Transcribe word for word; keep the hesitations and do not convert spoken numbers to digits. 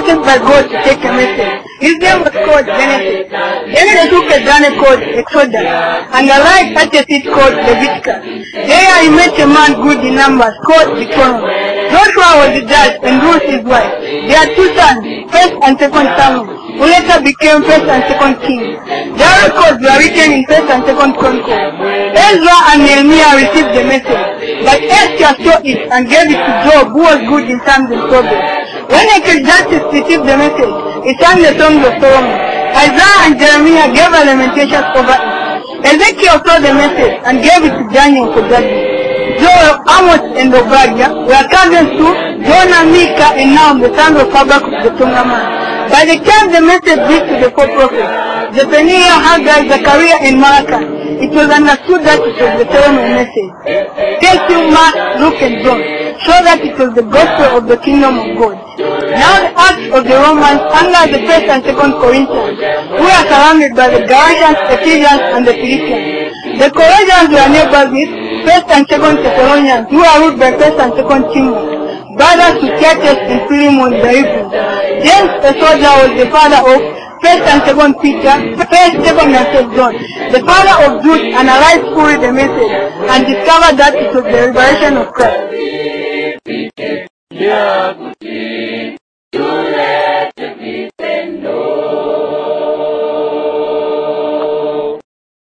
sent by God to take a message. His name was called Genesis. Genesis took a journey called Exodus and arrived at a city called Leviticus. There he met a man good in numbers called Deuteronomy. Joshua was the judge and Ruth his wife. They had two sons, first and second Samuel, who later became first and second kings. Their records were written in first and second Chronicles. Ezra and Nehemiah received the message, but Esther saw it and gave it to Job, who was good in Psalms and Proverbs. When Ecclesiastes received the message, he sang the songs of Solomon. Isaiah and Jeremiah gave a lamentation over it. Ezekiel saw the message and gave it to Daniel for judgment. Joel, Amos, and Obadiah were cousins to Jonah, Micah, and Nahum, the sons of Habakkuk the Tonga man. By the time the message reached to the four prophets, Zephaniah, Haggai, Zechariah, and Malachi, it was understood that it was the Solomon message. Matthew, Mark, Luke, and John show that it was the gospel of the kingdom of God. Now the Acts of the Romans under the first and second Corinthians, who are surrounded by the Galatians, Ephesians, and the Philippians. The Colossians were neighbors with first and second Thessalonians, who are ruled by first and second Timothy. Brothers to Titus and Philemon the Hebrew. James the soldier was the father of first and second Peter, first, second, and third John. The father of Jude analyzed fully the message and discovered that it was the revelation of Christ.